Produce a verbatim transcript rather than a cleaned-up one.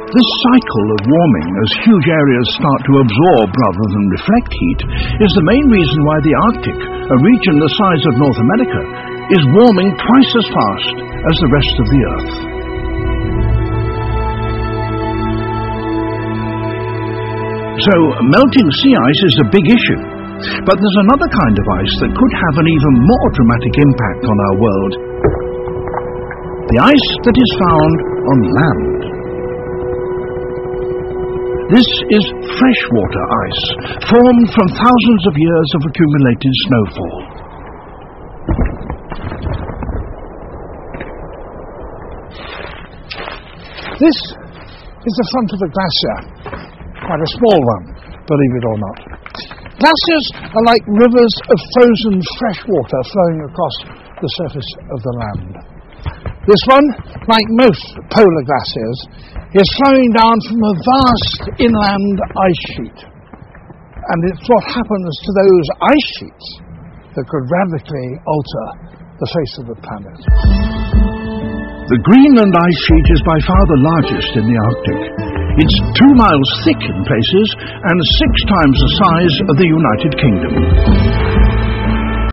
This cycle of warming as huge areas start to absorb rather than reflect heat is the main reason why the Arctic, a region the size of North America, is warming twice as fast as the rest of the Earth. So, melting sea ice is a big issue, but there's another kind of ice that could have an even more dramatic impact on our world. The ice that is found on land. This is freshwater ice, formed from thousands of years of accumulated snowfall. This is the front of a glacier, quite a small one, believe it or not. Glaciers are like rivers of frozen fresh water flowing across the surface of the land. This one, like most polar glaciers, is flowing down from a vast inland ice sheet. And it's what happens to those ice sheets that could radically alter the face of the planet. The Greenland ice sheet is by far the largest in the Arctic. It's two miles thick in places and six times the size of the United Kingdom.